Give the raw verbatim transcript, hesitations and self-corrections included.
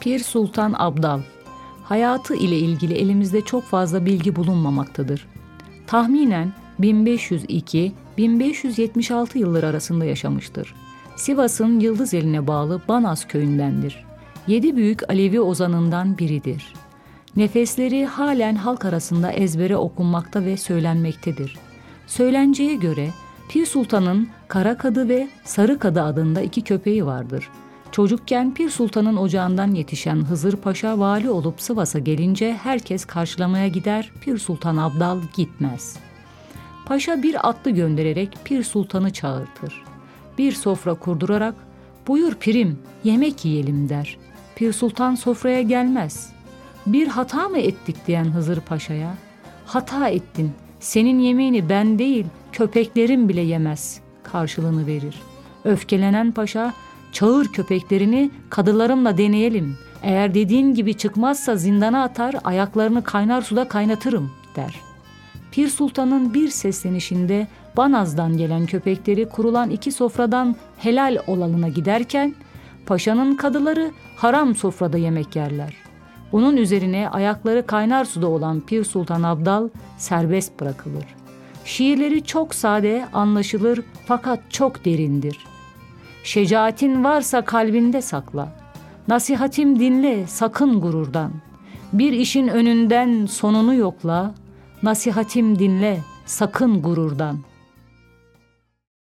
Pir Sultan Abdal. Hayatı ile ilgili elimizde çok fazla bilgi bulunmamaktadır. Tahminen bin beş yüz iki - bin beş yüz yetmiş altı yılları arasında yaşamıştır. Sivas'ın Yıldızeli'ne bağlı Banaz köyündendir. Yedi büyük Alevi ozanından biridir. Nefesleri halen halk arasında ezbere okunmakta ve söylenmektedir. Söylenceye göre Pir Sultan'ın Kara Kadı ve Sarı Kadı adında iki köpeği vardır. Çocukken Pir Sultan'ın ocağından yetişen Hızır Paşa vali olup Sivas'a gelince herkes karşılamaya gider, Pir Sultan Abdal gitmez. Paşa bir atlı göndererek Pir Sultan'ı çağırtır. Bir sofra kurdurarak "Buyur pirim, yemek yiyelim" der. Pir Sultan sofraya gelmez. "Bir hata mı ettik?" diyen Hızır Paşa'ya, "Hata ettin, senin yemeğini ben değil köpeklerim bile yemez" karşılığını verir. Öfkelenen paşa, "Çağır köpeklerini, kadılarımla deneyelim. Eğer dediğin gibi çıkmazsa zindana atar, ayaklarını kaynar suda kaynatırım" der. Pir Sultan'ın bir seslenişinde Banaz'dan gelen köpekleri kurulan iki sofradan helal olanına giderken, paşanın kadıları haram sofrada yemek yerler. Bunun üzerine ayakları kaynar suda olan Pir Sultan Abdal serbest bırakılır. Şiirleri çok sade, anlaşılır fakat çok derindir. "Şecaatin varsa kalbinde sakla. Nasihatim dinle sakın gururdan. Bir işin önünden sonunu yokla. Nasihatim dinle sakın gururdan."